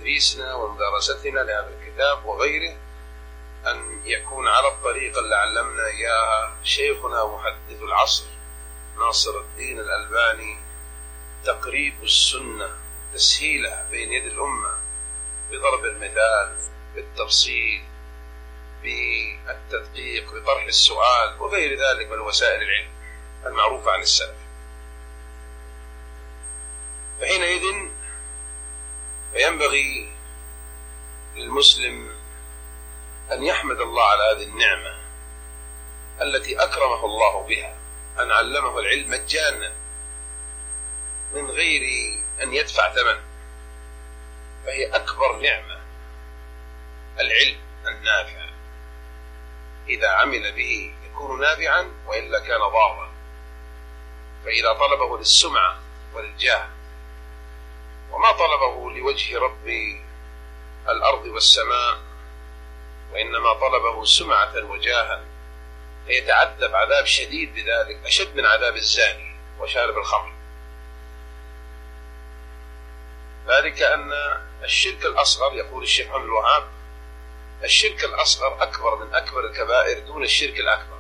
تدريسنا ومدارستنا لهذا الكتاب وغيره أن يكون على الطريقة اللي علمنا إياها شيخنا محدث العصر ناصر الدين الألباني، تقريب السنة، تسهيلها بين يد الأمة بضرب المثال، بالتفصيل، بالتدقيق، بطرح السؤال وغير ذلك من وسائل العلم المعروفة عن السلف. فحينئذ فينبغي للمسلم أن يحمد الله على هذه النعمة التي أكرمه الله بها، أن علمه العلم مجانا من غير أن يدفع ثمن، فهي أكبر نعمة. العلم النافع إذا عمل به يكون نافعا وإلا كان ضارا، فإذا طلبه للسمعة وللجاه وما طلبه لوجه رب الأرض والسماء وإنما طلبه سمعة وجاها فيتعذب عذاب شديد بذلك، أشد من عذاب الزاني وشارب الخمر. ذلك أن الشرك الأصغر، يقول الشيخ محمد الوهاب، الشرك الأصغر أكبر من أكبر الكبائر دون الشرك الأكبر.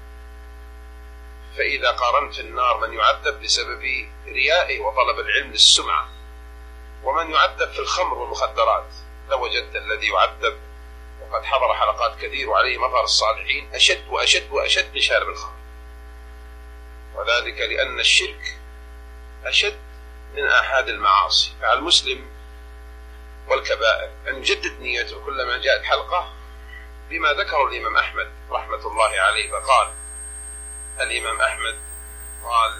فإذا قارنت في النار من يعذب بسبب ريائه وطلب العلم للسمعة ومن يعذب في الخمر والمخدرات، لوجدت الذي يعذب وقد حضر حلقات كثير وعليه مظهر الصالحين أشد وأشد وأشد من شارب الخمر. وذلك لأن الشرك أشد من آحاد المعاصي. فعلى المسلم والكبائر أن يجدد نيته كلما جاءت حلقة بما ذكر الإمام أحمد رحمة الله عليه. فقال الإمام أحمد قال: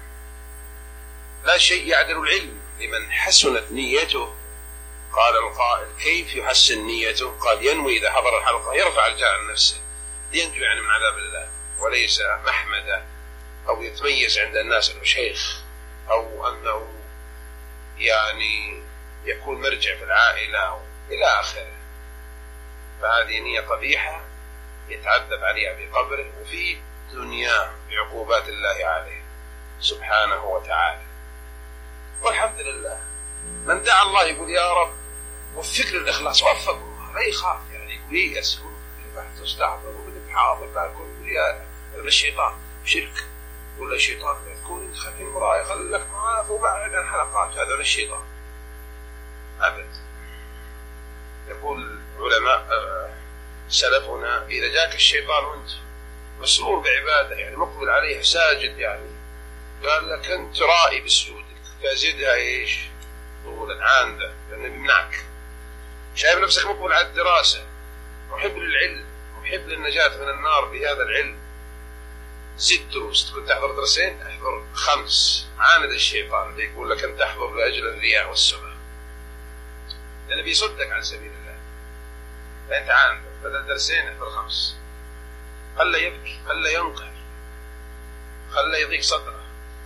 لا شيء يعدل العلم لمن حسنت نيته. قال القائل: كيف يحسن نيته؟ قال: ينوي إذا حضر الحلقة يرفع الجاه عن نفسه لينجو يعني من عذاب الله، وليس محمدة أو يتميز عند الناس أنه شيخ أو أنه يعني يكون مرجع في العائلة أو إلى آخره. فهذه نية قبيحة يتعذب عليها في قبره وفي دنياه بعقوبات الله عليه سبحانه وتعالى. والحمد لله من دعا الله يقول: يا رب وفق للإخلاص، وفق الله، لا يخاف يعني يقول يسكن بحث استعبر وبالحاضر باكل يا الشيطان شرك ولا شيطان تكون خلي المراية خلك معاه وبعد عن حلقات، هذا الشيطان أبد. يقول علماء سلفنا: إذا جاك الشيطان وأنت مسرور بعبادة يعني مقبل عليه ساجد يعني قال لك أنت رائي بسجودك، فزدها إيش؟ طولا عاندة، لأنه بيمنعك. شايف نفسك مقبل على الدراسة، محب للعلم، محب للنجاة من النار بهذا العلم، زد دروس. كنت تحضر درسين احضر 5. عاند الشيطان اللي يقول لك أن تحضر لأجل الرياء والسمعة، لأنه بيصدك عن سبيل الله. فأنت عاند بدل درسين احضر 5. خله يبكي، خله ينقهر، خله يضيق صدره،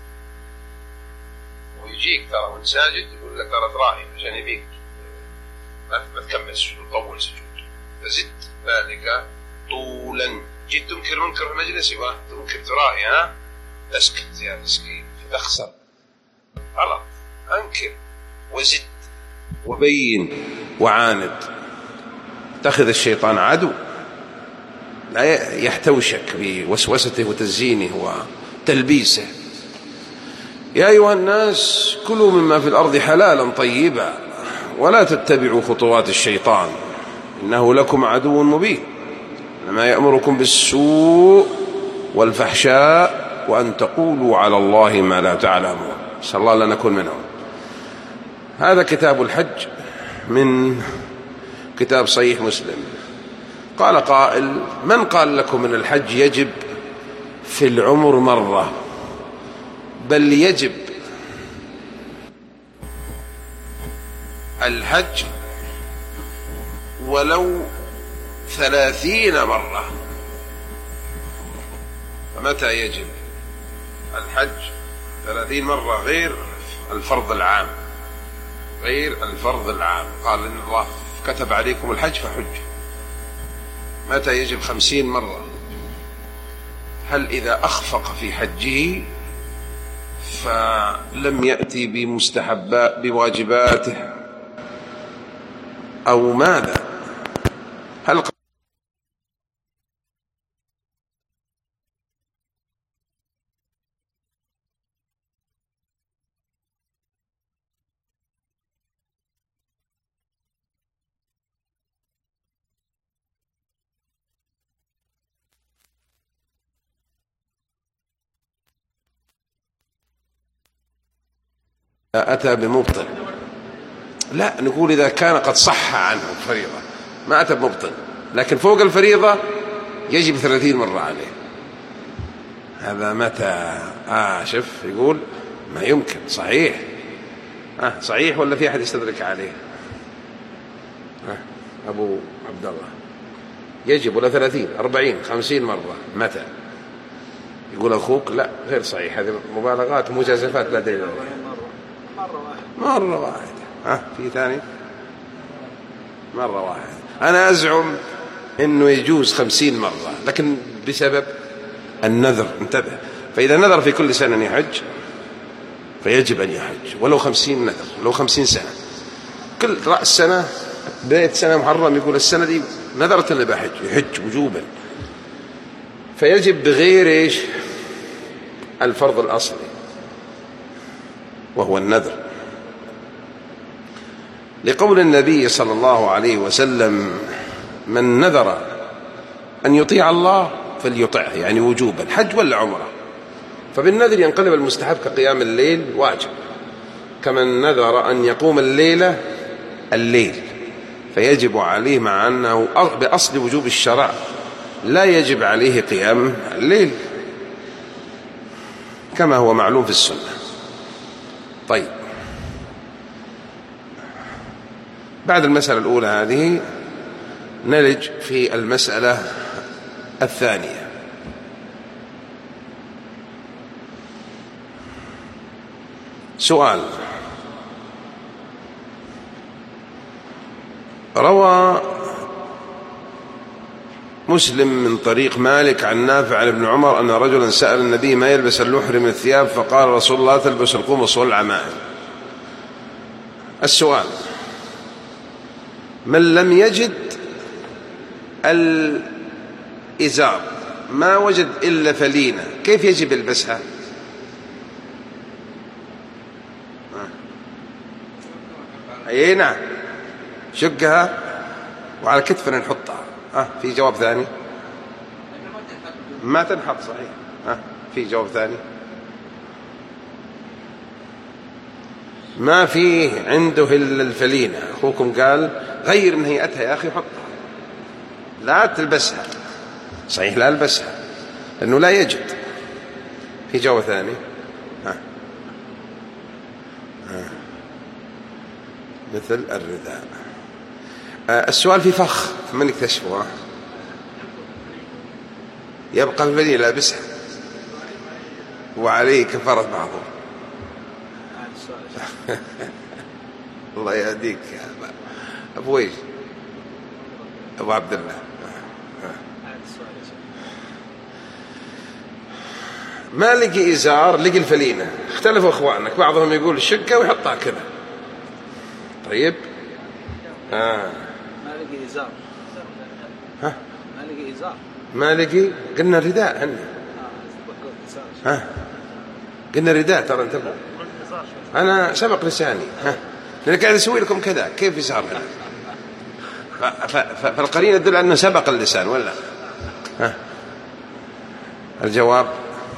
ويجيك ترى وانت ساجد يقول لك ترى تراهي عشان يبيك ما تكمل سجود، طول سجود. فزد ذلك طولا. جيت تنكر منكر في المجلس يبقى تنكر تراهي، ها اسكت يا مسكين فتخسر. غلط، انكر وزد وبين وعاند. اتخذ الشيطان عدو لا يحتوشك بوسوسته وتزيينه وتلبيسه. يا أيها الناس كلوا مما في الأرض حلالا طيبا ولا تتبعوا خطوات الشيطان إنه لكم عدو مبين إنما يأمركم بالسوء والفحشاء وأن تقولوا على الله ما لا تعلمون. نسأل الله أن نكون منهم. هذا كتاب الحج من كتاب صحيح مسلم. قال قائل: من قال لكم أن الحج يجب في العمر مرة؟ بل يجب الحج ولو 30 مرة. فمتى يجب الحج؟ 30 مرة، غير الفرض العام، غير الفرض العام. قال إن الله كتب عليكم الحج فحج. متى يجب 50 مرة؟ هل إذا أخفق في حجه فلم يأتي بواجباته أو ماذا؟ هل أتى بمبطل؟ لا، نقول إذا كان قد صح عنه الفريضة ما أتى بمبطل، لكن فوق الفريضة يجب 30 مرة عليه. هذا متى؟ شوف يقول ما يمكن. صحيح. صحيح ولا في أحد يستدرك عليه؟ أبو عبد الله يجب ولا 30 40 50 مرة؟ متى؟ يقول أخوك لا غير صحيح، هذه مبالغات ومجازفات لا دليل عليها. مرة واحدة. في ثاني؟ مرة واحدة. أنا أزعم أنه يجوز 50 مرة، لكن بسبب النذر. انتبه، فإذا نذر في كل سنة أن يحج فيجب أن يحج ولو 50 نذر، لو 50 سنة. كل رأس سنة بداية سنة محرم يقول السنة دي نذرت أن بحج، يحج وجوبا. فيجب بغير إيش؟ الفرض الأصلي وهو النذر، لقول النبي صلى الله عليه وسلم: من نذر أن يطيع الله فليطعه، يعني وجوبا، حج ولا عمره. فبالنذر ينقلب المستحب كقيام الليل واجب، كمن نذر أن يقوم الليل فيجب عليه، مع أنه بأصل وجوب الشرع لا يجب عليه قيام الليل كما هو معلوم في السنة. طيب، بعد المسألة الأولى هذه نلج في المسألة الثانية. سؤال: روى مسلم من طريق مالك عن نافع عن ابن عمر أن رجلا سأل النبي ما يلبس اللحر من الثياب، فقال رسول الله: تلبس القمص والعمائم. السؤال: من لم يجد الإزار، ما وجد إلا فلينة، كيف يجب يلبسها؟ أي نعم، شقها وعلى كتفنا نحطها. في جواب ثاني؟ ما تنحط. صحيح. في جواب ثاني؟ ما فيه عنده إلا الفلينة. أخوكم قال غير من هيئتها يا أخي، حطها، لا تلبسها. صحيح، لا ألبسها لأنه لا يجد. في جواب ثاني؟ مثل الرداء. السؤال في فخ من اكتشفه؟ يبقى الفلينة لابسها وعليه كفارة معظم. الله يهديك يا أبو ويش، أبو عبد الله. ما لقي إزار، لقي الفلينة. اختلفوا إخوانك، بعضهم يقول الشقة ويحطها كذا. طيب. ما لقي إزار. ما لقي إزار. ما لقي، قلنا رداء. قلنا رداء. ترى انتبهوا، أنا سبق لساني. لأن قاعد أسوي لكم كذا، كيف يصير هنا؟ فالقرينة تدل أنه سبق اللسان ولا؟ الجواب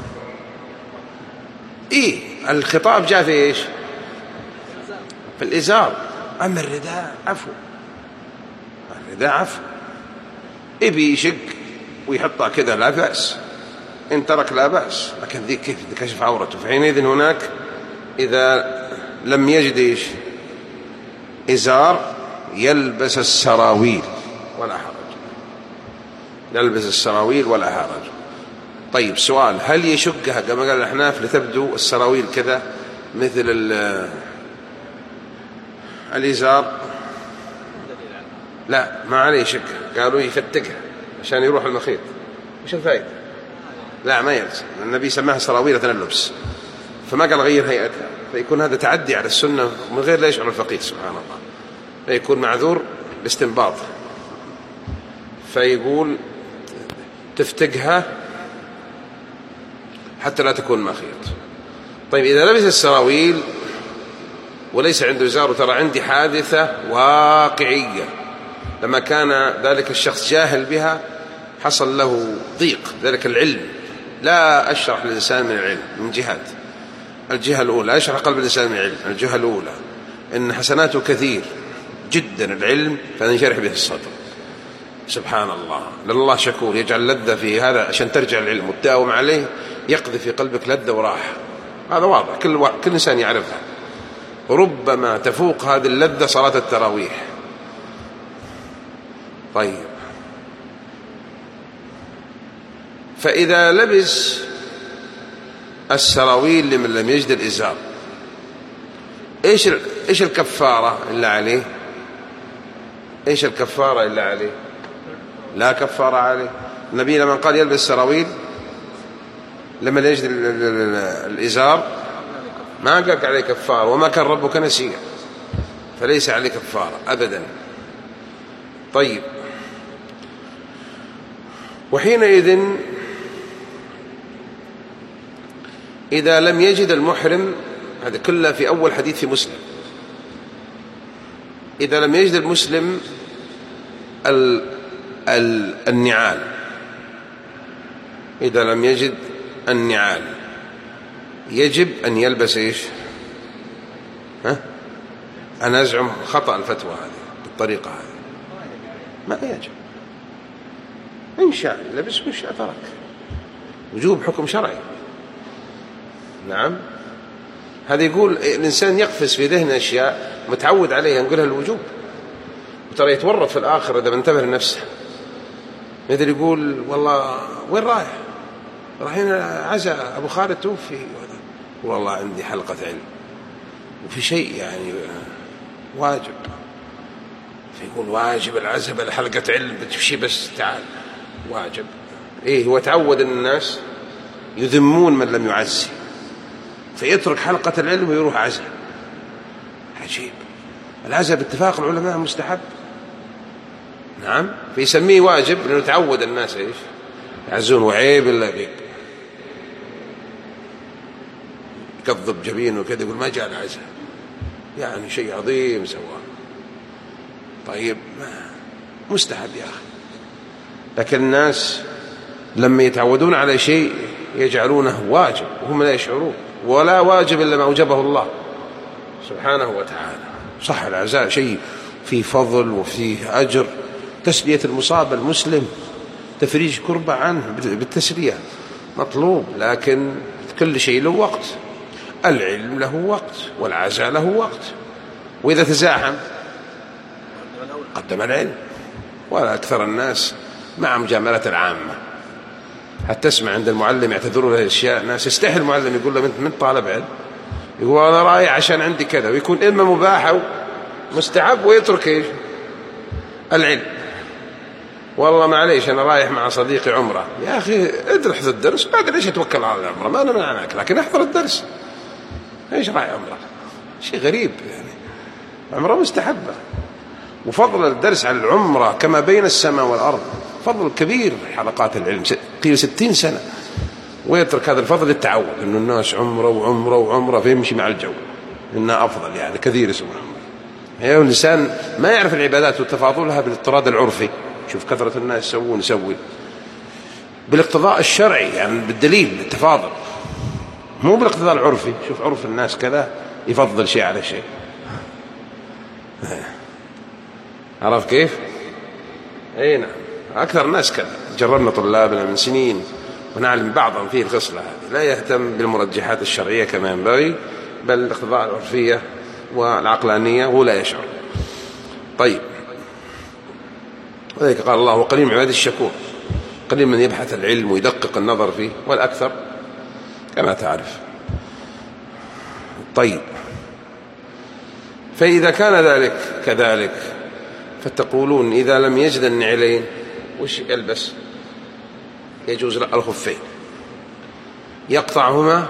إيه، الخطاب جاء في إيش؟ في الإزار. أما الرداء عفو، الرداء عفو. إبي يشق ويحطها كذا لا بأس، إن ترك لا بأس، لكن ذيك كيف كشف عورته؟ فحينئذ هناك إذا لم يجد إيش؟ إزار، يلبس السراويل ولا حرج، يلبس السراويل ولا حرج. طيب، سؤال: هل يشقها كما قال الأحناف لتبدو السراويل كذا مثل الإزار؟ لا، ما عليه شقها، قالوا يفتقها عشان يروح المخيط. وش الفائدة؟ لا، ما يلزم، النبي سماها سراويلة اللبس، فما قال غير هيئتها، فيكون هذا تعدي على السنة من غير لا يشعر الفقيه سبحان الله، فيكون معذور باستنباط، فيقول تفتقها حتى لا تكون مخيط. طيب إذا لبس السراويل وليس عنده إزار، وترى عندي حادثة واقعية لما كان ذلك الشخص جاهل بها حصل له ضيق ذلك العلم. لا أشرح للإنسان من العلم من جهات. الجهة الأولى أشرح قلب الإنسان من العلم. الجهة الأولى إن حسناته كثير جدا العلم، فننشرح به الصدر. سبحان الله، لأن الله شكور يجعل لذة في هذا عشان ترجع العلم وتداوم عليه، يقذف في قلبك لذة وراحة. هذا واضح، كل إنسان يعرفها. ربما تفوق هذه اللذة صلاة التراويح. طيب، فإذا لبس السراويل لمن لم يجد الإزار، إيش الكفارة اللي عليه؟ إيش الكفارة اللي عليه؟ لا كفارة عليه. النبي لما قال يلبس السراويل لما لا يجد الإزار ما قال عليه كفارة، وما كان ربك نسيا، فليس عليه كفارة أبدا. طيب، وحينئذ إذا لم يجد المحرم، هذا كله في أول حديث في مسلم، إذا لم يجد المسلم النعال، إذا لم يجد النعال يجب أن يلبس إيش؟ أنا أزعم خطأ الفتوى هذه بالطريقة هذه، ما يجب. إن شاء لبس وإن شاء ترك. وجوب حكم شرعي. نعم، هذا يقول الإنسان يقفز في ذهن أشياء متعود عليها نقولها الوجوب، وترى يتورط في الآخر إذا ما انتبه لنفسه. مثل يقول والله وين رايح؟ رايحين عزاء أبو خالد توفي، والله عندي حلقة علم وفي شيء يعني واجب، فيقول واجب العزاء بحلقة علم بتمشي بس تعال واجب. إيه، هو تعود أن الناس يذمون من لم يعزي، فيترك حلقة العلم ويروح عزاء. عجيب. العزاء باتفاق العلماء مستحب. نعم، فيسميه واجب لأنه تعود الناس إيش يعزون، وعيب إلا غيب، يكذب جبينه وكذا يقول ما جاء العزاء، يعني شيء عظيم سواه. طيب، مستحب يا أخي. لكن الناس لما يتعودون على شيء يجعلونه واجب وهم لا يشعرون، ولا واجب إلا ما أوجبه الله سبحانه وتعالى. صح، العزاء شيء فيه فضل وفيه أجر، تسلية المصاب المسلم، تفريج كربة عنه بالتسلية مطلوب، لكن كل شيء له وقت. العلم له وقت والعزاء له وقت، وإذا تزاحم قدم العلم. ولا أكثر الناس مع مجاملة العامة. حتى تسمع عند المعلم يعتذروا له الأشياء، ناس يستحي المعلم يقول له من طالب علم، يقول أنا رايح عشان عندي كذا، ويكون إما مباح أو مستحب، ويترك إيش العلم. والله معليش أنا رايح مع صديقي عمره. يا أخي ادرح في الدرس بعد ليش أتوكل على العمرة، ما أنا منعناك، لكن احضر الدرس. إيش رايح عمره؟ شيء غريب يعني. عمره مستحبة، وفضل الدرس على العمرة كما بين السماء والأرض، فضل كبير. حلقات العلم قيل 60 سنة، ويترك هذا الفضل للتعود إنه الناس عمرة وعمرة وعمرة، فيمشي مع الجو إنها أفضل، يعني كثير اسمه عمرة. يعني الإنسان ما يعرف العبادات وتفاضلها بالاضطراد العرفي. شوف كثرة الناس يسوي بالاقتضاء الشرعي، يعني بالدليل التفاضل، مو بالاقتضاء العرفي. شوف عرف الناس كذا يفضل شيء على شيء. عرف كيف؟ اي نعم، أكثر الناس كذا. جربنا طلابنا من سنين ونعلم بعضهم فيه الخصلة هذه، لا يهتم بالمرجحات الشرعية كما ينبغي، بل الاقتضاء العرفية والعقلانية وهو لا يشعر. طيب، وذلك قال الله وقليل من عباد الشكور، قليل من يبحث العلم ويدقق النظر فيه، والأكثر كما تعرف. طيب، فإذا كان ذلك كذلك، فتقولون إذا لم يجد النعلين وش يلبس؟ يجوز الخفين. يقطعهما؟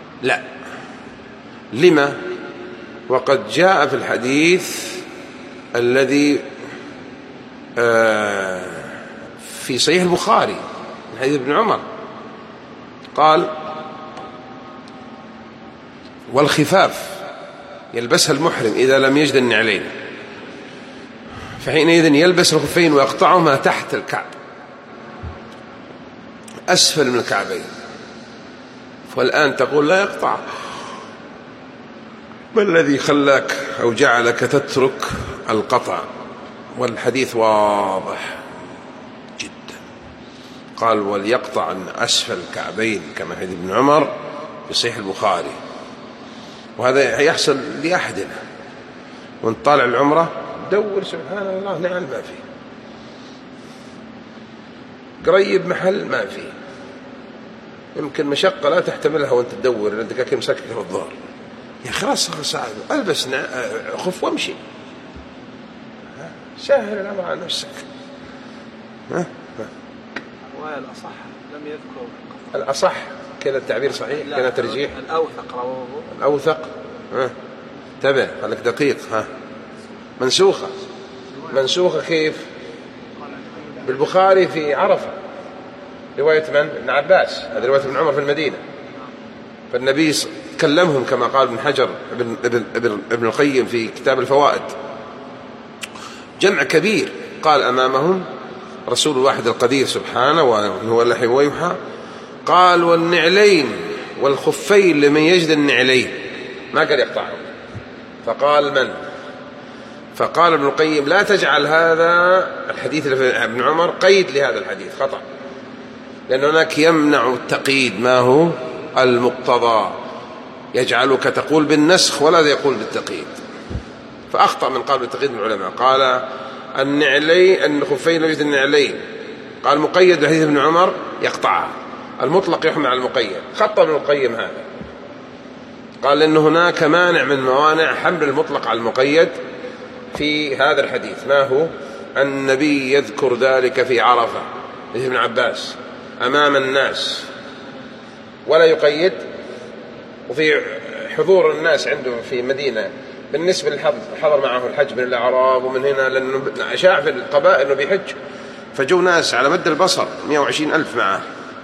لا. لما؟ وقد جاء في الحديث الذي في صحيح البخاري من حديث ابن عمر قال: والخفاف يلبسها المحرم إذا لم يجد النعلين، فحينئذ يلبس الخفين ويقطعهما تحت الكعب أسفل من الكعبين. والآن تقول لا يقطع، ما الذي خلاك أو جعلك تترك القطع؟ والحديث واضح جدا. قال: وليقطع عن أسفل الكعبين كما حديث ابن عمر في صحيح البخاري. وهذا يحصل لأحدنا، ونطالع العمرة دور سبحان الله نعم ما فيه، قريب محل ما فيه، يمكن مشقة لا تحتملها وانت تدور لأنك كأنك مسكك في الظهر. يا خلاص صعب، ألبس خف وامشي، سهل الأمر على نفسك. والأصح لم يذكر الأصح كذا التعبير صحيح، كذا ترجيح. الأوثق رواه الأوثق انتبه خليك دقيق. منسوخة كيف؟ بالبخاري في عرفة رواية من؟ ابن عباس، هذه رواية ابن عمر في المدينة. فالنبي كلمهم كما قال ابن حجر ابن القيم في كتاب الفوائد، جمع كبير، قال أمامهم رسول الواحد القدير سبحانه وهو اللحي ويوحى، قال: والنعلين والخفين لمن يجد النعلين، ما قال يقطعهم. فقال: من؟ فقال ابن القيم: لا تجعل هذا الحديث اللي في ابن عمر قيد لهذا الحديث، خطأ، لأن هناك يمنع التقييد ما هو المقتضى، يجعلك تقول بالنسخ ولا يقول بالتقييد. فأخطأ من قال بالتقييد من العلماء، قال: النعلين الخفين لم يجد النعلين، قال مقيد بحديث ابن عمر يقطعها، المطلق يحمل على المقيد. خطأ ابن القيم هذا، قال إن هناك مانع من موانع حمل المطلق على المقيد في هذا الحديث. ما هو؟ النبي يذكر ذلك في عرفة ابن عباس أمام الناس ولا يقيد، وفي حضور الناس عنده في مدينة بالنسبة للحضر معه الحج من الأعراب ومن هنا، لأنه أشاع في القبائل أنه بيحج، فجوا ناس على مد البصر 120,000 معه.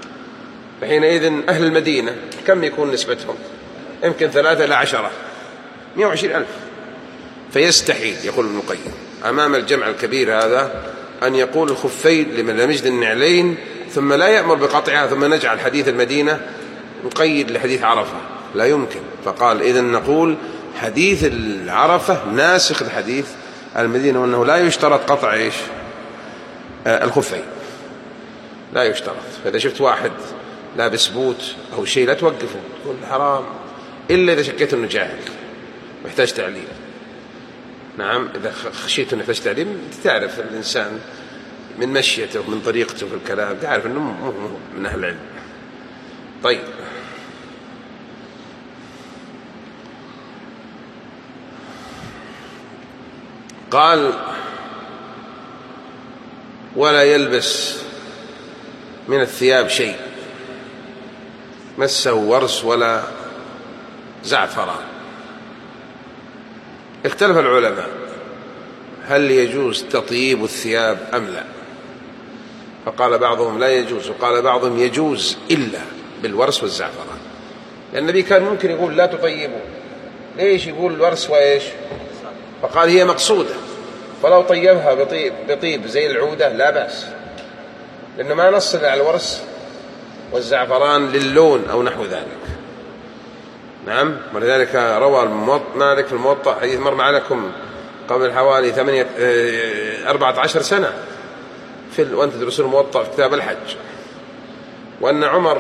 فحينئذ أهل المدينة كم يكون نسبتهم؟ يمكن 3 إلى 10، 120,000. فيستحيل يقول ابن القيم أمام الجمع الكبير هذا أن يقول الخفين لمن لم يجد النعلين ثم لا يأمر بقطعها ثم نجعل حديث المدينة نقيد لحديث عرفة، لا يمكن. فقال: إذن نقول حديث العرفة ناسخ الحديث المدينة، وأنه لا يشترط قطع إيش؟ الخفين لا يشترط. فإذا شفت واحد لابس بوت أو شيء لا توقفه، تقول حرام، إلا إذا شكيت أنه جاهل محتاج تعليم. نعم، إذا خشيت أنه يحتاج تعليم، تعرف الإنسان من مشيته ومن طريقته في الكلام تعرف أنه مو من أهل العلم. طيب، قال: ولا يلبس من الثياب شيء مسه ورس ولا زعفران. اختلف العلماء هل يجوز تطيب الثياب أم لا؟ فقال بعضهم لا يجوز، وقال بعضهم يجوز إلا بالورس والزعفران، لأن النبي كان ممكن يقول لا تطيبوا، ليش يقول الورس وإيش؟ فقال هي مقصودة، فلو طيبها بطيب زي العودة لا بأس، لأنه ما نص على الورس والزعفران للون أو نحو ذلك. نعم، ولذلك روى مالك في الموطأ حديث مر عليكم قبل حوالي 14 سنة وأنت تدرسون الموطأ في كتاب الحج، وأن عمر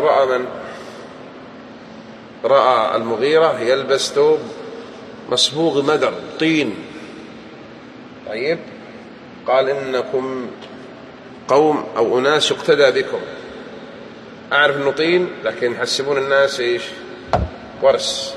رأى المغيرة يلبس ثوب مصبوغ مدر طين. طيب، قال: إنكم قوم أو أناس يقتدى بكم، أعرف أنه طين لكن يحسبون الناس إيش؟ ورس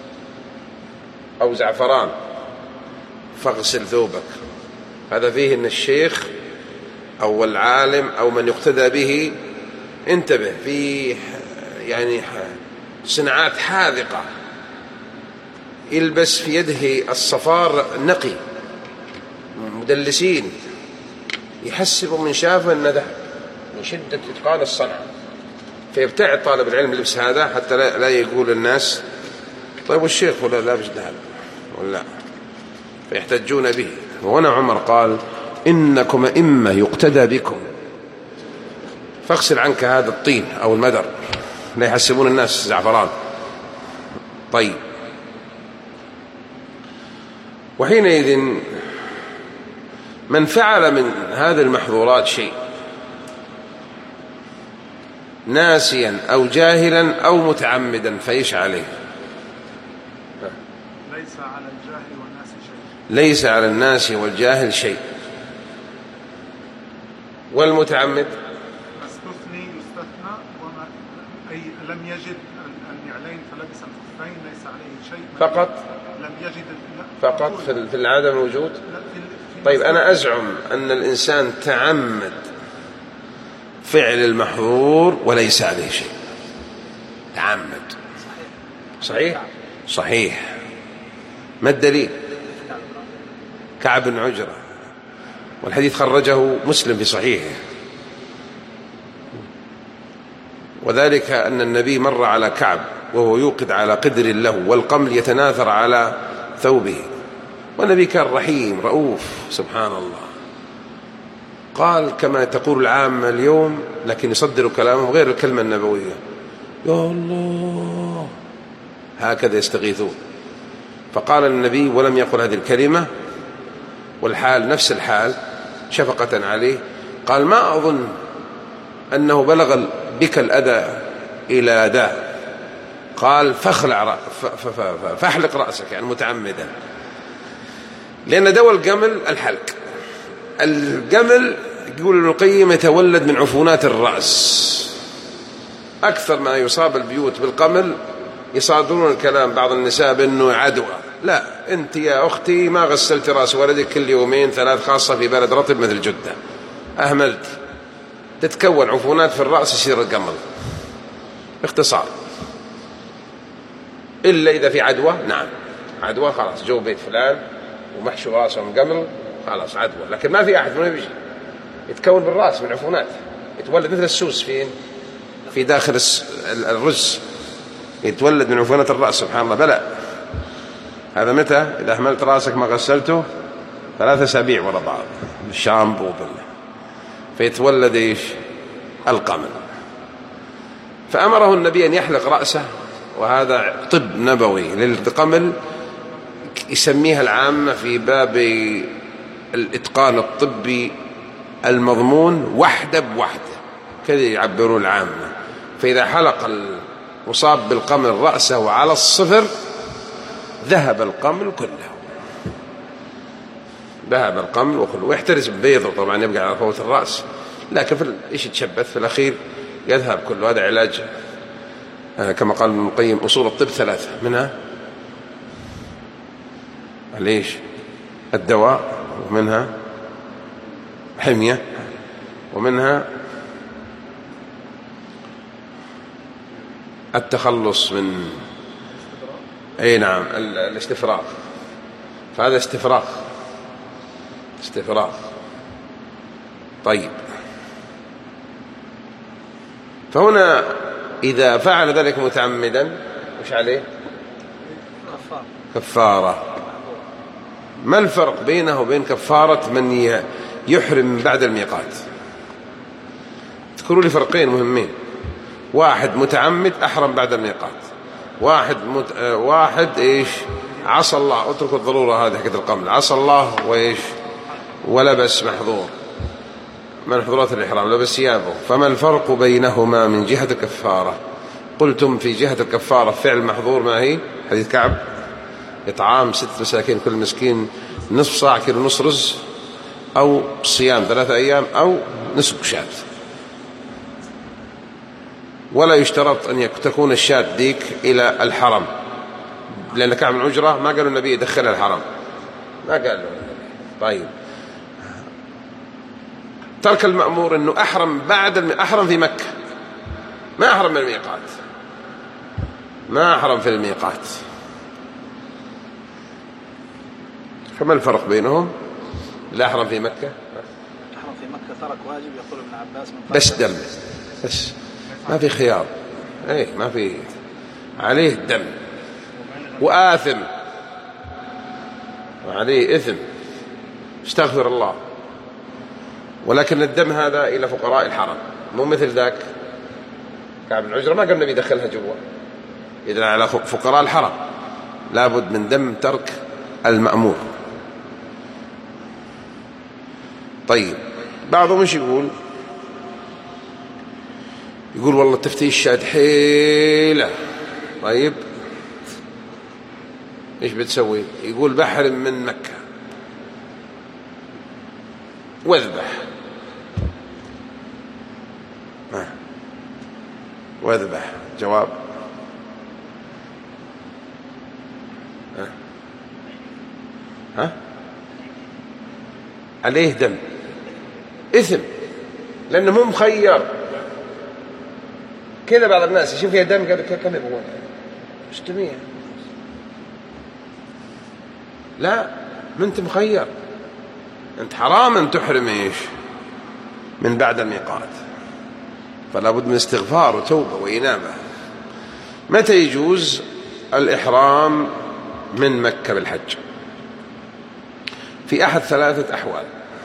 أو زعفران، فاغسل ثوبك. هذا فيه أن الشيخ أو العالم أو من يقتدى به انتبه في يعني صناعات حاذقة، يلبس في يده الصفار نقي مدلسين يحسبوا من شافه أنه ذهب من شدة إتقان الصنعة، فيبتعد طالب العلم اللبس هذا حتى لا يقول الناس طيب والشيخ ولا لابس ذهب ولا، فيحتجون به. وهنا عمر قال إنكم أئمة يقتدى بكم، فاغسل عنك هذا الطين أو المدر، لا يحسبون الناس زعفران. طيب، وحينئذ من فعل من هذه المحظورات شيء ناسيا أو جاهلا أو متعمدا فإيش عليه؟ ليس على الجاهل والناس شيء. ليس على الناس والجاهل شيء. والمتعمد يستثنى أي لم يجد النعلين فلبس الخفين ليس عليه شيء فقط. لم يجد فقط في العدم الوجود. طيب أنا أزعم أن الإنسان تعمد فعل المحظور وليس عليه شيء، تعمد. صحيح؟ صحيح. ما الدليل؟ كعب بن عجرة، والحديث خرجه مسلم في صحيحه، وذلك أن النبي مر على كعب وهو يوقد على قدر له والقمل يتناثر على ثوبه، والنبي كان رحيم رؤوف سبحان الله، قال كما تقول العامة اليوم لكن يصدر كلامه غير الكلمة النبوية، يا الله، هكذا يستغيثون. فقال النبي ولم يقل هذه الكلمة والحال نفس الحال شفقة عليه، قال ما أظن أنه بلغ بك الأذى إلى داء، قال فاحلق رأسك، يعني متعمدا، لأن دواء الجمل الحلق. الجمل يقول ابن القيم يتولد من عفونات الرأس، أكثر ما يصاب البيوت بالقمل يصادرون الكلام بعض النساء بأنه عدوى. لا، أنت يا أختي ما غسلت رأس ولدك كل يومين ثلاث، خاصة في بلد رطب مثل جدة، أهملت، تتكون عفونات في الرأس يصير القمل باختصار، إلا إذا في عدوى. نعم عدوى خلاص، جو بيت فلان ومحشو راسهم قمل خلاص عدوى، لكن ما في أحد ما بيجي يتكون بالرأس من عفونات، يتولد مثل السوس في داخل الرز، يتولد من عفونات الرأس سبحان الله. بلى هذا متى؟ إذا أهملت رأسك ما غسلته 3 أسابيع ورا بعض بالشامبو فيتولد إيش؟ القمل. فأمره النبي أن يحلق رأسه، وهذا طب نبوي للقمل يسميها العامة في باب الإتقان الطبي المضمون وحدة بوحدة، كذا يعبرون العامة. فإذا حلق المصاب بالقمل رأسه على الصفر ذهب القمل كله، ذهب القمل وكله، ويحترز ببيضه طبعا يبقى على فوت الرأس، لكن في إيش يتشبث في الأخير يذهب كله. هذا علاج كما قال ابن القيم أصول الطب 3، منها ليش الدواء، ومنها حمية، ومنها التخلص من أي نعم الاستفراغ، فهذا استفراغ. طيب، فهنا إذا فعل ذلك متعمدا وش عليه؟ كفارة. ما الفرق بينه وبين كفارة من يحرم بعد الميقات؟ اذكروا لي فرقين مهمين. واحد متعمد أحرم بعد الميقات، واحد إيش؟ عصى الله، اتركوا الضرورة هذه حكاية القمل، عصى الله وإيش؟ ولبس محظور من محظورات الإحرام، لبس ثيابه. فما الفرق بينهما من جهة الكفارة؟ قلتم في جهة الكفارة فعل محظور ما هي؟ حديث كعب إطعام 6 مساكين كل مسكين نصف صاع كيلو نصف رز، أو صيام 3 أيام، أو نصف شاة. ولا يشترط أن تكون الشاة ديك إلى الحرم، لأن كعب بن عجرة ما قالوا النبي يدخلها الحرم، ما قال له النبي. طيب، ترك المأمور أنه أحرم أحرم في مكة، ما أحرم من الميقات، ما أحرم في الميقات. فما الفرق بينهم؟ لا أحرم في مكة. أحرم في مكة ترك واجب يقول ابن عباس من بس دم، بس ما في خيار، اي ما في عليه دم وآثم وعليه إثم، استغفر الله. ولكن الدم هذا إلى فقراء الحرم، مو مثل ذاك كعب العجرة ما قال النبي يدخلها جوا. إذن على فقراء الحرم لابد من دم ترك المأمور. طيب بعضهم ايش يقول؟ يقول والله التفتيش شاد حيلة. طيب ايش بتسوي؟ يقول بحرم من مكة واذبح، واذبح. جواب ها؟ عليه دم إثم لأنه مو مخير. كذا بعض الناس يشوف فيها دم قال كم يبغون ايش تبيه؟ لا، ما انت مخير، انت حرام ان تحرم ايش من بعد الميقات، فلا بد من استغفار وتوبة وإنابة. متى يجوز الإحرام من مكة بالحج؟ في أحد ثلاثة أحوال.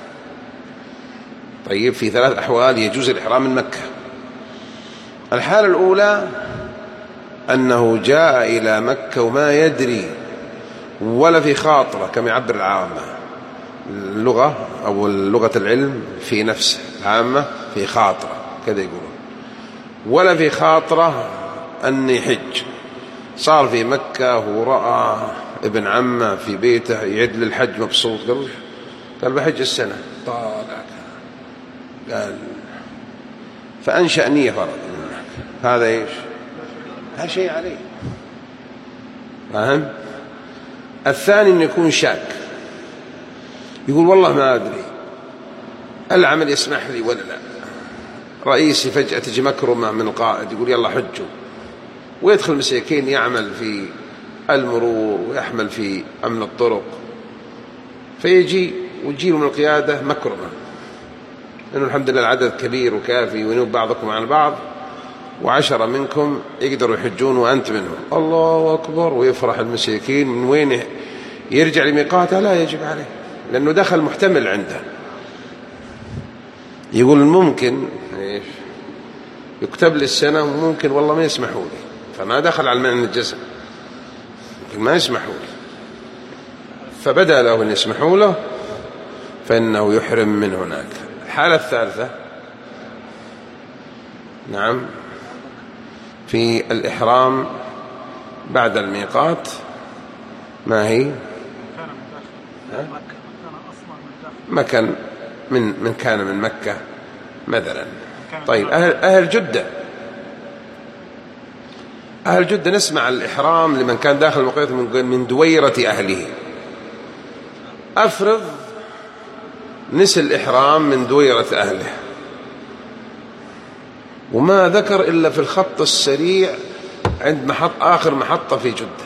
طيب في ثلاث أحوال يجوز الإحرام من مكة. الحالة الأولى أنه جاء إلى مكة وما يدري ولا في خاطرة، كما يعبر العامة اللغة أو لغة العلم في نفسه، العامة في خاطرة كذا يقولون، ولا في خاطرة أني حج. صار في مكة ورأى ابن عمه في بيته يعد للحج مبسوط، قال بحج السنة، طالع قال فأنشأ نية فرض، هذا ايش؟ هذا شيء عليه، فاهم؟ الثاني انه يكون شاك، يقول والله ما أدري العمل يسمح لي ولا لا، رئيسي فجأة تجي مكرمة من القائد يقول يلا حجوا، ويدخل مساكين يعمل في المرور ويحمل في أمن الطرق، فيجي ويجيله من القيادة مكرمة لأنه الحمد لله العدد كبير وكافي وينوب بعضكم عن بعض، و10 منكم يقدروا يحجون وأنت منهم، الله أكبر، ويفرح المساكين. من وين يرجع لميقاته؟ لا يجب عليه لأنه دخل محتمل عنده. يقول ممكن يكتب لي السنة وممكن والله ما يسمحوا لي، فما دخل على المعنى الجزم، ما يسمحوا لي، فبدأ له أن يسمحوا له فإنه يحرم من هناك. الحالة الثالثة نعم في الإحرام بعد الميقات، ما هي؟ مكان من كان من مكة مثلا. طيب أهل جدة نسمع الإحرام لمن كان داخل المقيت من دويرة أهله. أفرض نسي الإحرام من دويرة أهله وما ذكر إلا في الخط السريع عند آخر محطة في جدة،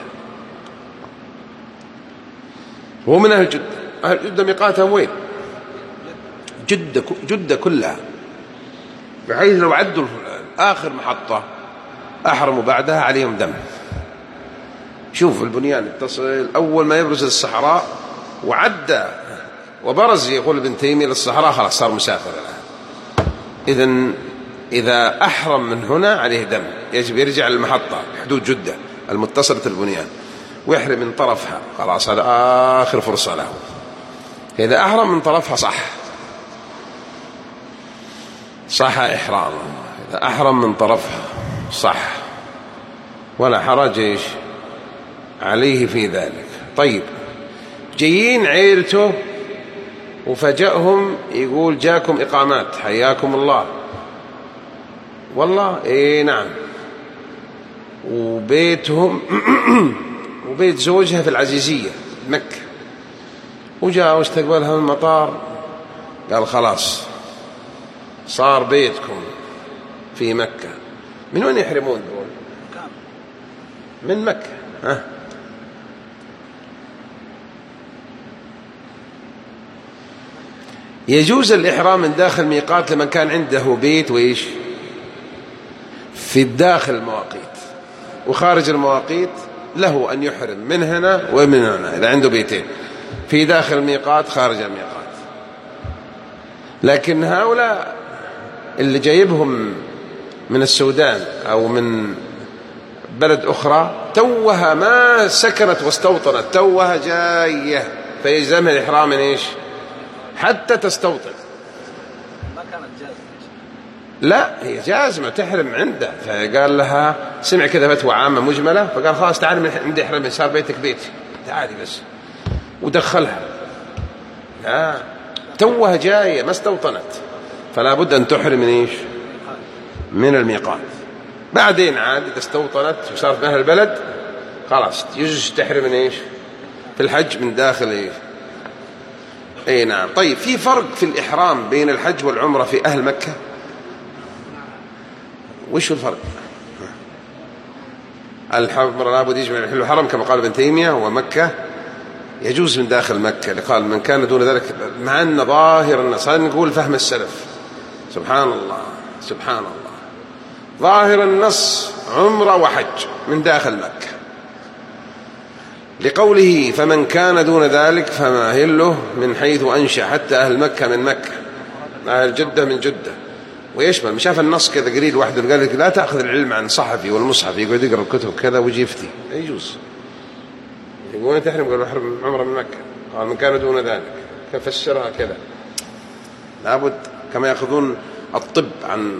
هو من أهل جدة. أهل جدة ميقاتها وين؟ جدة كلها، بحيث لو عدوا آخر محطة أحرموا بعدها عليهم دم. شوف البنيان يتصل، أول ما يبرز الصحراء وعدى وبرز يقول ابن تيمية للصحراء خلاص صار مسافر الآن. إذن إذا أحرم من هنا عليه دم، يجب يرجع للمحطة حدود جدة المتصلة البنيان ويحرم من طرفها، خلاص هذا آخر فرصة له. إذا أحرم من طرفها صح إحرامه، إذا أحرم من طرفها صح ولا حرج عليه في ذلك. طيب جايين عيلته وفجأهم يقول جاكم إقامات حياكم الله، والله إيه نعم، وبيتهم وبيت زوجها في العزيزية مكة، وجاء واستقبلها من المطار قال خلاص صار بيتكم في مكة. من وين يحرمون دول؟ من مكة. يجوز الإحرام من داخل الميقات لمن كان عنده بيت وإيش في داخل المواقيت، وخارج المواقيت له أن يحرم من هنا ومن هنا إذا عنده بيتين، في داخل الميقات خارج الميقات. لكن هؤلاء اللي جايبهم من السودان أو من بلد أخرى توها ما سكنت واستوطنت، توها جاية، فيلزمها الإحرام من إيش حتى تستوطن. ما كانت جازمة. لا هي جازمة تحرم عنده، فقال لها سمع كذا فتوى عامة مجملة، فقال خلاص تعالي من عندي احرمي، صار بيتك بيتي تعالي بس، ودخلها. لا توها جاية ما استوطنت، فلا بد أن تحرم من إيش من الميقات. بعدين عاد إذا استوطنت وصارت من أهل البلد خلاص يجوز تحرم من إيش في الحج من داخل إيش. أي نعم. طيب في فرق في الإحرام بين الحج والعمرة في أهل مكة؟ وش الفرق؟ الحرم لابد يجمع الحل والحرم كما قال ابن تيمية، ومكة يجوز من داخل مكة لقال من كان دون ذلك، مع أن ظاهر النص هذا نقول فهم السلف، سبحان الله سبحان الله، ظاهر النص عمرة وحج من داخل مكة، لقوله فمن كان دون ذلك فما هله من حيث أنشأ، حتى أهل مكة من مكة، أهل جدة من جدة، ويشمل. مش شاف النص كذا قليل وحده قال لك لا تأخذ العلم عن صحفي والمصحف يقعد يقرأ الكتب كذا ويجي يفتي، يجوز يقولون تحرم، قالوا احرم عمرة من مكة، قال من كان دون ذلك، ففسرها كذا. لابد كما يأخذون الطب عن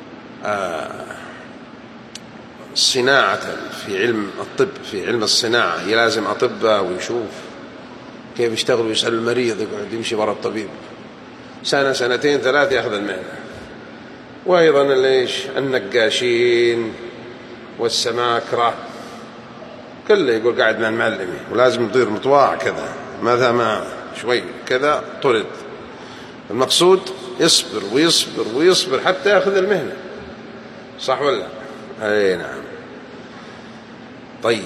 صناعة في علم الطب، في علم الصناعة يلازم أطباء ويشوف كيف يشتغل ويسأل المريض، يقعد يمشي برا الطبيب سنة سنتين ثلاثة يأخذ المهنة. وأيضا ليش النقاشين والسماكرة كله يقول قاعد مع المعلمي، ولازم يطير مطواع كذا ماذا ما شوي كذا طرد. المقصود يصبر ويصبر ويصبر حتى يأخذ المهنة، صح ولا؟ أي نعم. طيب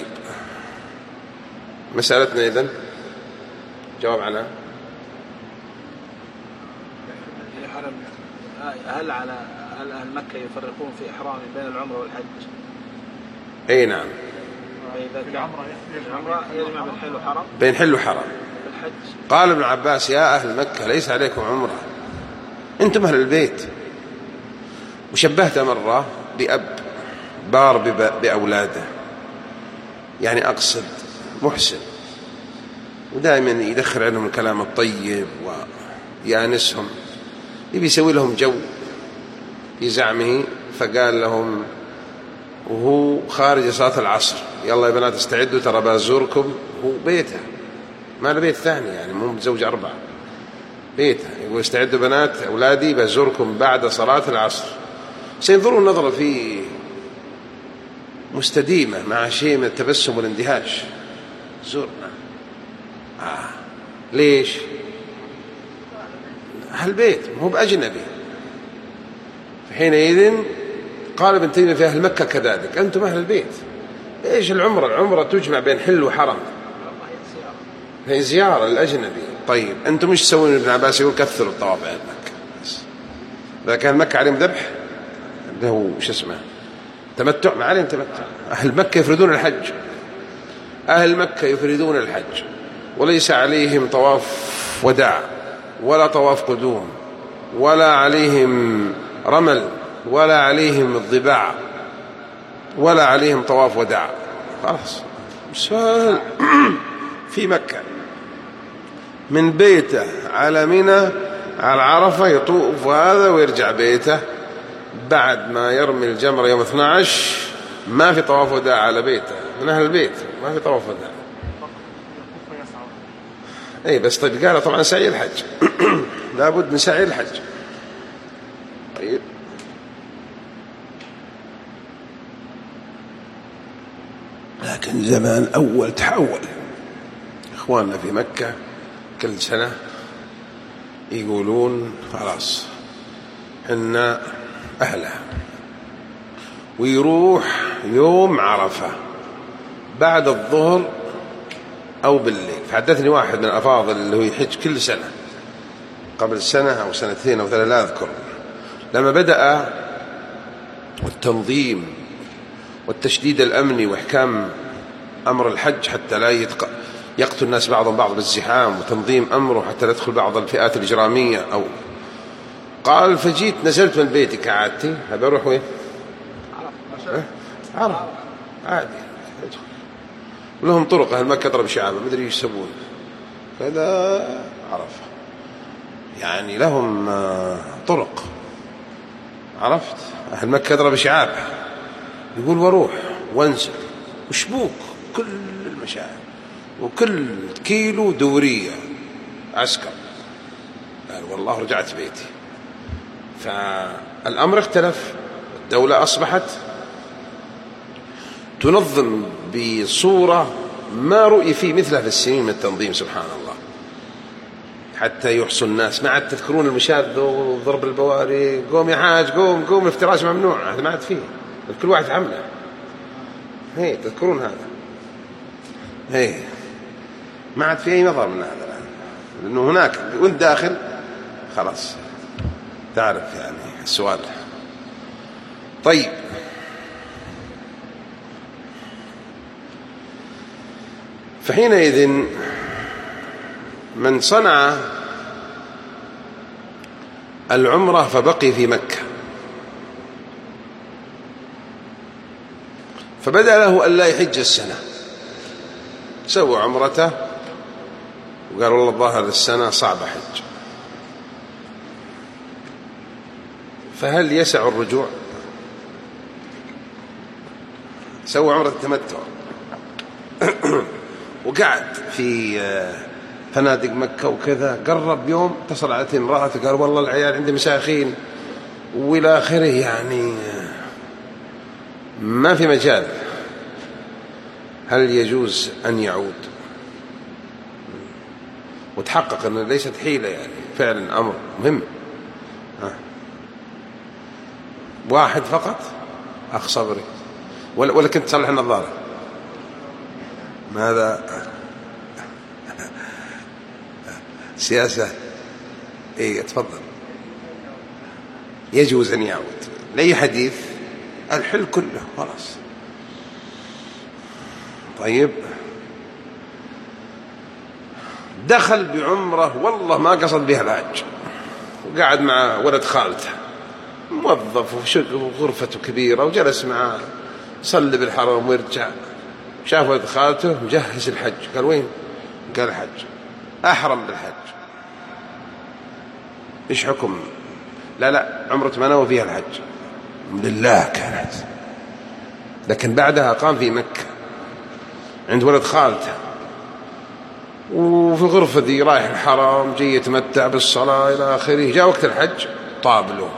مسألتنا إذن جواب عنها. هل أهل مكة يفرقون في إحرام بين العمرة والحج؟ أي نعم. العمرة يجمع بين حل وحرم، بين حل وحرم. الحج قال ابن عباس يا أهل مكة ليس عليكم عمرة، أنتم أهل البيت. وشبهت مرة بأب بار بأولاده، يعني أقصد محسن، ودائما يدخل عنهم الكلام الطيب ويانسهم، يبي يسوي لهم جو في زعمه. فقال لهم وهو خارج صلاة العصر يلا يا بنات استعدوا ترى بازوركم، هو بيته ما له بيت ثاني، يعني مو متزوج 4، بيته. يقول استعدوا بنات أولادي بازوركم بعد صلاة العصر. سينظرون نظرة فيه مستديمة مع شيء من التبسم والاندهاش، زورنا. ليش؟ أهل بيت مو بأجنبي. حينئذ قال ابن تيمية في أهل مكة كذلك، أنتم أهل البيت. إيش العمرة تجمع بين حل وحرم، هي زيارة للأجنبي. طيب أنتم مش تسوون؟ ابن عباس يقول كثروا الطواف أهل مكة، إذا كان مكة عليهم ذبح له وش اسمه تمتع، ما عليهم تمتع. أهل مكة يفردون الحج، أهل مكة يفردون الحج، وليس عليهم طواف وداع ولا طواف قدوم ولا عليهم رمل ولا عليهم الضباع ولا عليهم طواف وداع. خلاص سؤال في مكة من بيته على منى على عرفة يطوف هذا ويرجع بيته بعد ما يرمي الجمر يوم 12. ما في طواف وداع على بيته، من أهل البيت ما في طواف وداع. أي بس طيب قال طبعا سعي الحج لابد من سعي الحج. طيب لكن زمان أول تحول إخواننا في مكة كل سنة يقولون خلاص إحنا أهلها، ويروح يوم عرفة بعد الظهر أو بالليل. فحدثني واحد من الأفاضل اللي هو يحج كل سنة قبل سنة أو سنتين أو 3 لا أذكر، لما بدأ التنظيم والتشديد الأمني وإحكام أمر الحج حتى لا يقتل الناس بعضهم بعض بالزحام، وتنظيم أمره حتى لا يدخل بعض الفئات الإجرامية أو قال فجيت نزلت من بيتي كعادتي، هذا أروح وين؟ عرف عادي يدخل لهم طرق، أهل مكة ضرب شعابة ما أدري إيش يسوون، هذا عرف يعني لهم طرق، عرفت؟ أهل مكة ضرب شعابة يقول وروح وانزل وشبوك كل المشاعر وكل كيلو دورية عسكر، قال والله رجعت بيتي. فالأمر اختلف، الدولة أصبحت تنظم بصورة ما رؤي فيه مثلها في السنين من التنظيم سبحان الله، حتى يحصوا الناس. ما عاد تذكرون المشاذ وضرب البواري، قوم يا حاج قوم قوم، افتراش ممنوع، هذا ما عاد فيه، كل واحد عمله. هي تذكرون هذا؟ هي ما عاد في أي نظر من هذا الآن، لأنه هناك وانت داخل خلاص تعرف يعني السؤال. طيب فحينئذ من صنع العمرة فبقي في مكة فبدأ له أن لا يحج السنة، سوى عمرته وقال والله الظاهر السنة صعب حج، فهل يسع الرجوع؟ سوى عمرة التمتع وقعد في فنادق مكة وكذا، قرب يوم اتصل عليه امرأة قال والله العيال عندي مساخين وإلى آخره، يعني ما في مجال. هل يجوز أن يعود؟ وتحقق أنه ليست حيلة، يعني فعلا أمر مهم. واحد فقط أخ صبري ولا كنت تصلح النظارة؟ ماذا سياسة؟ إيه تفضل. يجوز أن يعود لأي حديث، الحل كله خلاص. طيب دخل بعمره والله ما قصد بها الحج، وقعد مع ولد خالته موظف وغرفته كبيرة، وجلس معه صلي بالحرم ويرجع، شاف ولد خالته مجهز الحج، قال وين؟ قال الحج، أحرم بالحج. إيش حكم؟ لا عمرة ما نوى فيها الحج لله كانت، لكن بعدها قام في مكة عند ولد خالته، وفي الغرفة ذي رايح الحرم جاي يتمتع بالصلاة إلى آخره. جاء وقت الحج طاب له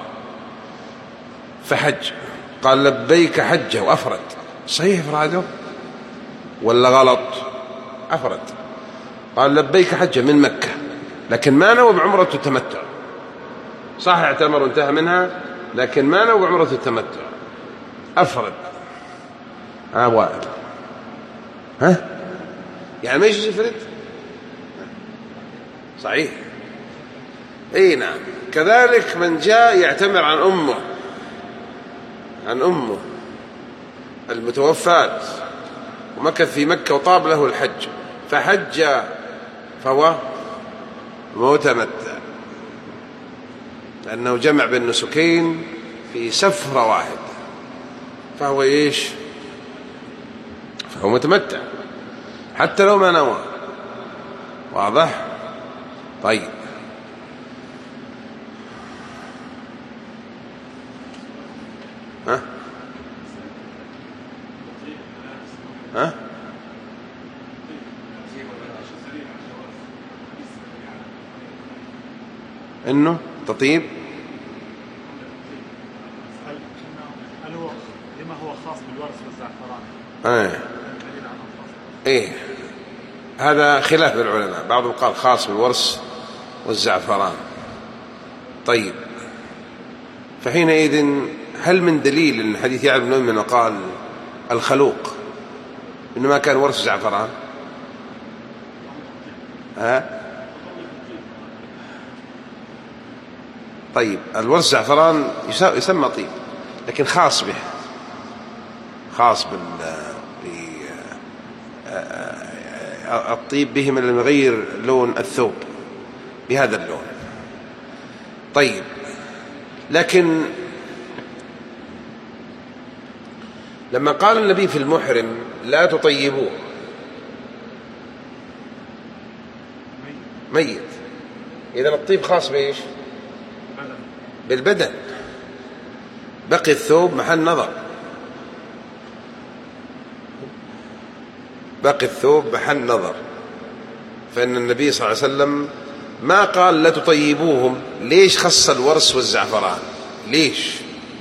فحج، قال لبيك حجة وأفرد. صحيح إفراده ولا غلط؟ أفرد، قال لبيك حجة من مكة، لكن ما نوى بعمرة التمتع. صح اعتمر وانتهى منها، لكن ما نوى بعمرة التمتع، أفرد. وائل يعني ما يجوز يفرد؟ صحيح. اي نعم. كذلك من جاء يعتمر عن أمه المتوفاة ومكث في مكة وطاب له الحج فحج فهو متمتع، لأنه جمع بين النسكين في سفرة واحدة، فهو إيش؟ فهو متمتع حتى لو ما نوى. واضح؟ طيب إنه تطيب هل هو لما هو خاص بالورس والزعفران؟ إيه هذا خلاف العلماء، بعضهم قال خاص بالورس والزعفران. طيب فحينئذ هل من دليل أن حديث يعلم بن أمنا قال الخلوق إنما كان ورس زعفران؟ طيب الورس زعفران يسمى طيب، لكن خاص به، خاص الطيب به من يغير لون الثوب بهذا اللون. طيب لكن لما قال النبي في المحرم لا تطيبوه ميت، إذن الطيب خاص بإيش؟ بالبدن. بقي الثوب محل نظر، بقي الثوب محل نظر. فإن النبي صلى الله عليه وسلم ما قال لا تطيبوهم. ليش خص الورس والزعفران؟ ليش؟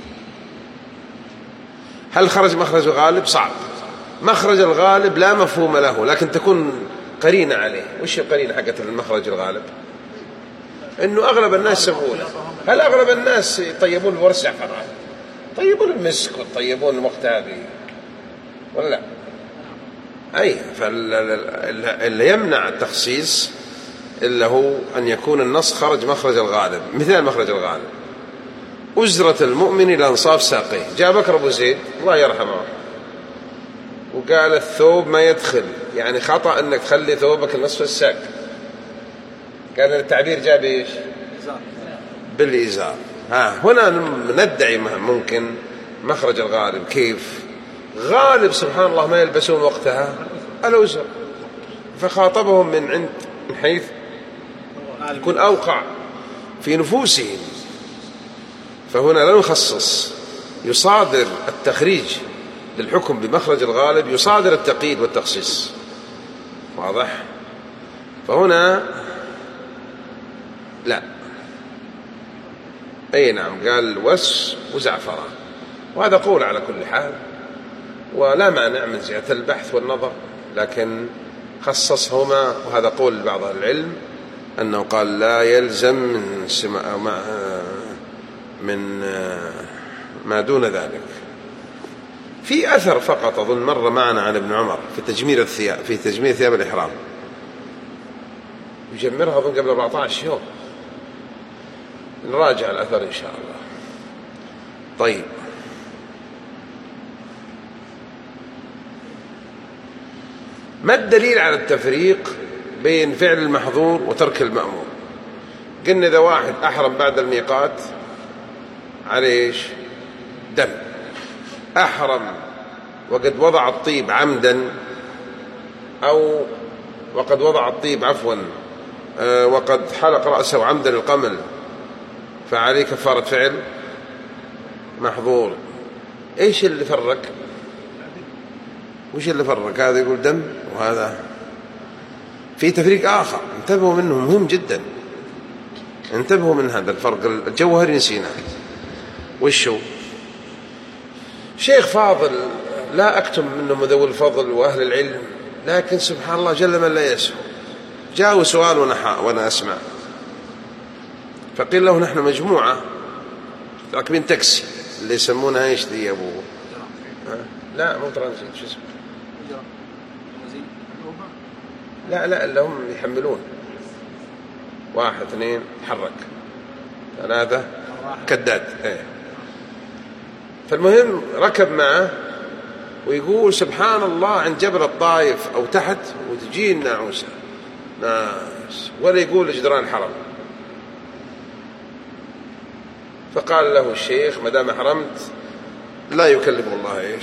هل خرج مخرج الغالب؟ صعب. مخرج الغالب لا مفهوم له، لكن تكون قرينة عليه. وش القرينة حقت المخرج الغالب؟ إنه أغلب الناس يسوونه. هل أغلب الناس يطيبون الورس زعفران؟ يطيبون المسك ويطيبون المختابي ولا لا؟ أي، فاللي يمنع التخصيص إلا هو أن يكون النص خرج مخرج الغالب. مثال مخرج الغالب: أزرة المؤمن إلى أنصاف ساقيه. جاء بكر أبو زيد الله يرحمه وقال الثوب ما يدخل، يعني خطأ أنك تخلي ثوبك نصف الساق. كان التعبير جاء بإيش؟ بالإزار. هنا ندعي ممكن مخرج الغالب. كيف؟ غالب سبحان الله ما يلبسون وقتها الأزر، فخاطبهم من حيث يكون أوقع في نفوسهم. فهنا لا نخصص، يصادر التخريج للحكم بمخرج الغالب يصادر التقييد والتخصيص. واضح؟ فهنا لا، أي نعم، قال وس وزعفران، وهذا قول على كل حال، ولا مانع من زيادة البحث والنظر، لكن خصصهما. وهذا قول بعض العلم أنه قال لا يلزم من ما دون ذلك. في أثر فقط أظن مر معنا عن ابن عمر في تجمير الثياب، في تجمير ثياب الإحرام، يجمرها أظن قبل 14 يوم. نراجع الأثر إن شاء الله. طيب، ما الدليل على التفريق بين فعل المحظور وترك المأمور؟ قلنا إذا واحد أحرم بعد الميقات عليه إيش؟ دم. أحرم وقد وضع الطيب عمدا، أو وقد وضع الطيب عفوا وقد حلق رأسه عمدا القمل، فعليه كفارة فعل محظور. إيش اللي فرق؟ وش اللي فرق؟ هذا يقول دم وهذا في تفريق آخر. انتبهوا منه، مهم جدا، انتبهوا من هذا الفرق الجوهري نسيناه. وشو؟ شيخ فاضل لا أكتم منه ذوي الفضل وأهل العلم، لكن سبحان الله جل من لا يسهو، جاءوا سؤال وأنا أسمع، فقيل له نحن مجموعة راكبين تاكسي اللي يسمونها ايش ذي يا ابو؟ لا مو ترانزيت، شو اسمه؟ لا اللي هم يحملون، 1 2 حرك 3 كداد. فالمهم ركب معه ويقول سبحان الله عند جبل الطائف أو تحت وتجي الناعوسة ناس، ولا يقول جدران الحرم. فقال له الشيخ ما دام حرمت لا يكلفه الله ايش.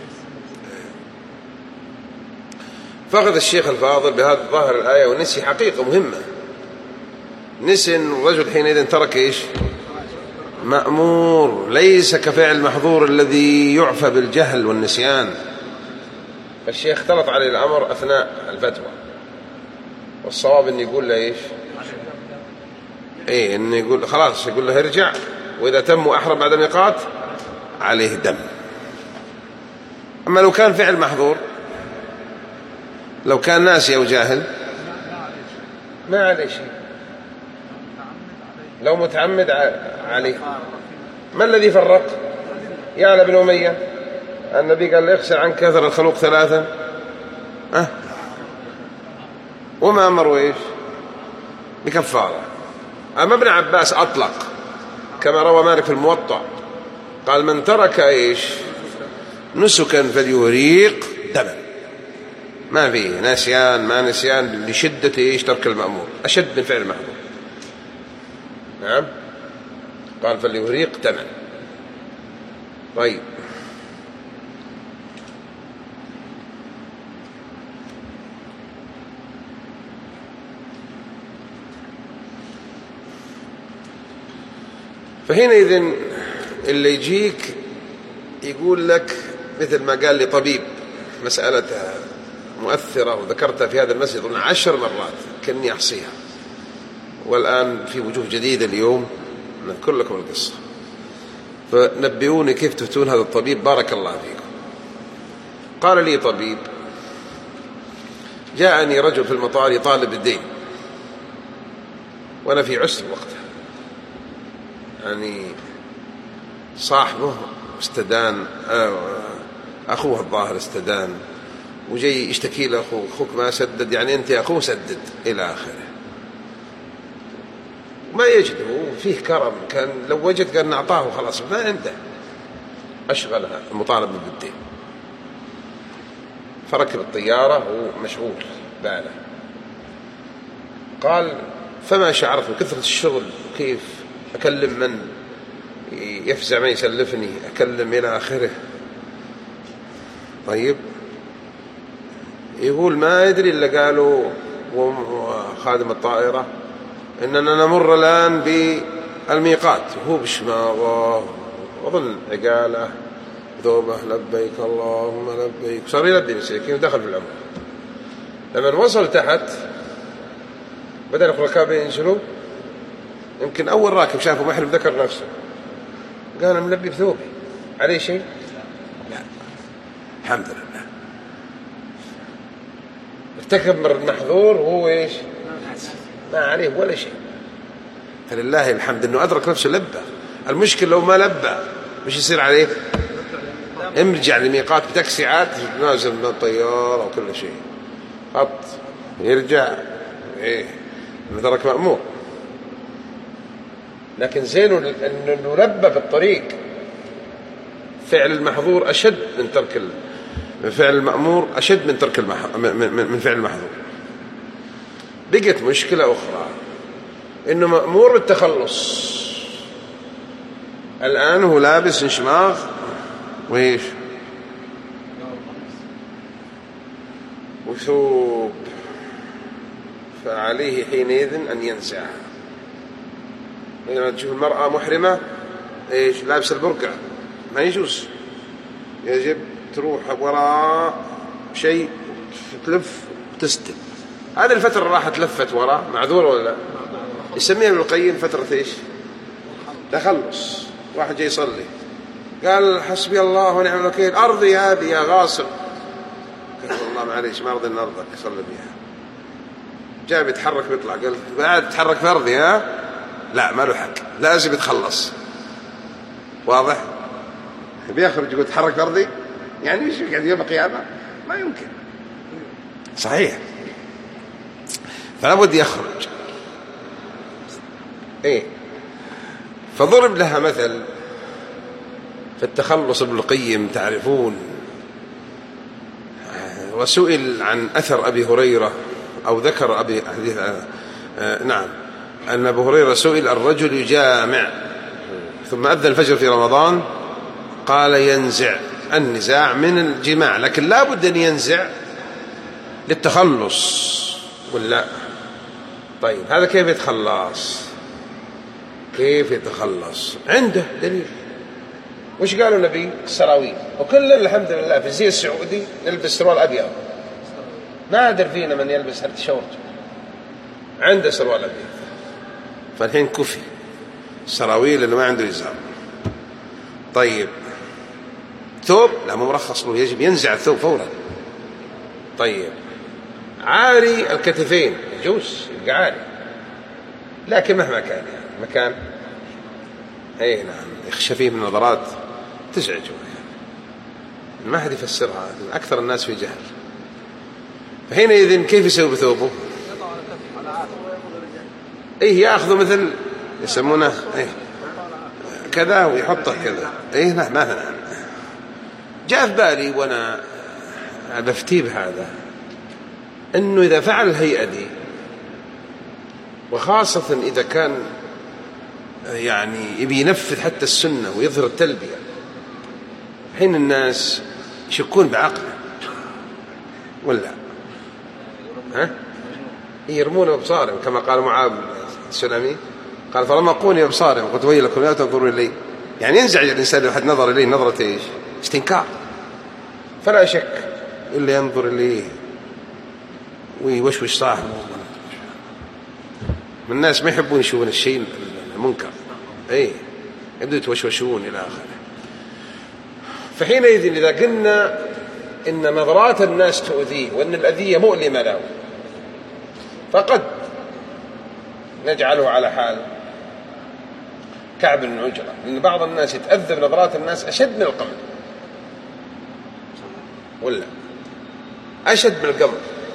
فأخذ الشيخ الفاضل بهذا ظاهر الآية ونسي حقيقة مهمة، نسي أن الرجل حينئذ ترك ايش؟ مأمور، ليس كفعل المحظور الذي يعفى بالجهل والنسيان. فالشيخ اختلط عليه الأمر أثناء الفتوى، والصواب أن يقول له ايش؟ أن يقول خلاص، يقول له ارجع، وإذا تم أحرم بعد الميقات عليه دم. أما لو كان فعل محظور، لو كان ناسي أو جاهل ما عليه شيء، لو متعمد عليه. ما الذي فرق؟ يعلى بن أمية النبي قال اغسل عن كثر الخلوق 3 وما أمروا إيش؟ بكفارة. أما ابن عباس أطلق كما روى مالك في الموطأ قال من ترك إيش نسكا فليهريق دما، ما فيه نسيان ما نسيان لشدة إيش ترك المأمور، أشد من فعل المأمور. نعم قال فليهريق دما. طيب فحينئذ اللي يجيك يقول لك مثل ما قال لي طبيب مسألة مؤثرة وذكرتها في هذا المسجد 10 مرات كأني أحصيها، والآن في وجوه جديدة اليوم نذكر لكم القصة، فنبئوني كيف تفتون هذا الطبيب بارك الله فيكم. قال لي طبيب جاءني رجل في المطار يطالب الدين وأنا في عسر وقتها، يعني صاحبه استدان أخوه الظاهر استدان وجاي يشتكي له أخوك ما سدد، يعني أنت يا أخوه سدد إلى آخره، ما يجده فيه كرم، كان لو وجد كان نعطاه خلاص ما عنده، أشغلها المطالبة بالدين. فركب الطيارة ومشغول باله. قال فما شعرت من كثرة الشغل كيف أكلم من يفزع ما يسلفني، أكلم إلى آخره. طيب يقول ما يدري إلا قالوا خادم الطائرة إننا نمر الآن بالميقات، وهو بشماغه وظن عقاله ذوبه لبيك اللهم لبيك، صار يلبي مساكين ودخل في العمر. لما وصل تحت بدأ الركاب ينزلوا، يمكن أول راكب شافه محرم ذكر نفسه قال أنا ملبي بثوبي عليه شيء؟ لا الحمد لله، ارتكب من المحظور وهو إيش ما عليه ولا شيء، فلله الحمد أنه أدرك نفسه لبى. المشكلة لو ما لبى مش يصير عليه؟ امرجع لميقات بتاكسي عاد نازل من الطيارة وكل شيء خط يرجع إيه ترك مأمور. لكن زين أنه لبى في الطريق، فعل المحظور أشد من ترك فعل المأمور أشد من ترك من فعل المحظور. بقت مشكلة أخرى إنه مأمور بالتخلص، الآن هو لابس انشماغ وإيش وثوب، فعليه حينئذ أن ينزعها. لما تشوف المرأة محرمة إيش لابس البرقع ما يجوز، يجب تروح وراء شيء تلف وتستل. هذه الفترة راحت لفت وراء معذورة ولا لا؟ يسميها ابن القيم فترة إيش تخلص. واحد جاي يصلي قال حسبي الله ونعم الوكيل، أرضي هذه يا غاصب، قال والله معليش ما أرضي أن أرضك صلي بيها. جاء بيتحرك بيطلع قال بعد تحرك في أرضي ها؟ لا ما له حق، لازم يتخلص. واضح؟ بيخرج يقول تحرك في أرضي، يعني مش قاعد يوم القيامة ما يمكن صحيح، فلا بد يخرج. إيه فضرب لها مثل في التخلص ابن القيم تعرفون، وسئل عن أثر أبي هريرة أو ذكر أبي حديث نعم أن أبو هريرة سئل الرجل يجامع ثم أذن الفجر في رمضان قال ينزع النزاع من الجماع، لكن لا بد أن ينزع للتخلص ولا. طيب هذا كيف يتخلص؟ كيف يتخلص؟ عنده دليل. وش قالوا النبي؟ السراويل، وكل الحمد لله في الزي السعودي نلبس سروال أبيض، نادر فينا من يلبس هالتيشيرت عنده سروال أبيض. فالحين كفي السراويل لأنه ما عنده إزار. طيب ثوب لا مو مرخص له، يجب ينزع الثوب فورا. طيب عاري الكتفين يجوز يبقى عاري، لكن مهما كان يعني مكان اي نعم يخشى فيه من نظرات تزعجه يعني. ما حد يفسرها، أكثر الناس في جهل. فحينئذ كيف يسوي بثوبه؟ ايه ياخذه مثل يسمونه ايه كذا ويحطه كذا. إيه لا مثلا جاء في بالي وأنا بفتي بهذا أنه إذا فعل الهيئة دي، وخاصة إذا كان يعني يبي ينفذ حتى السنة ويظهر التلبية، حين الناس يشكون بعقله ولا ها يرمون بأبصارهم كما قال معاذ السلمي، قال فلما قوني بأبصارهم قلت ويلكم لا تنظرون إلي. يعني ينزعج الإنسان لو حد نظر إليه نظرة إيش؟ استنكار. فلا شك إلا ينظر إليه ويوشوش صاحبه. من الناس ما يحبون يشوفون الشيء المنكر، أي يبدأ يتوشوشون إلى آخره. فحينئذ إذا قلنا إن نظرات الناس تؤذيه وأن الأذية مؤلمة له، فقد نجعله على حال كعب بن عجرة، لأن بعض الناس يتأذى بنظرات الناس أشد من القمر، ولا أشد من القمر،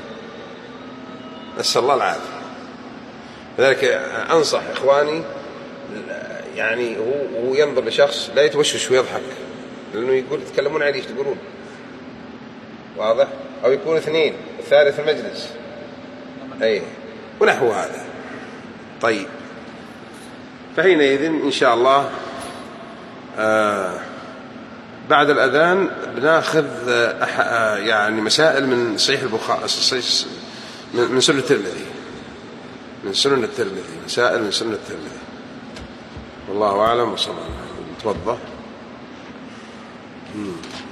نسأل الله العافية. لذلك أنصح إخواني يعني هو ينظر لشخص لا يتوشش ويضحك، لأنه يقول يتكلمون عليه ايش تقولون، واضح؟ أو يكون اثنين الثالث في المجلس، أي ونحو هذا. طيب، فحينئذ إن شاء الله بعد الأذان بناخذ يعني مسائل من صحيح البخاري، من سنن الترمذي، مسائل من سنن الترمذي. والله أعلم. وصلى الله عليه وسلم. تفضل.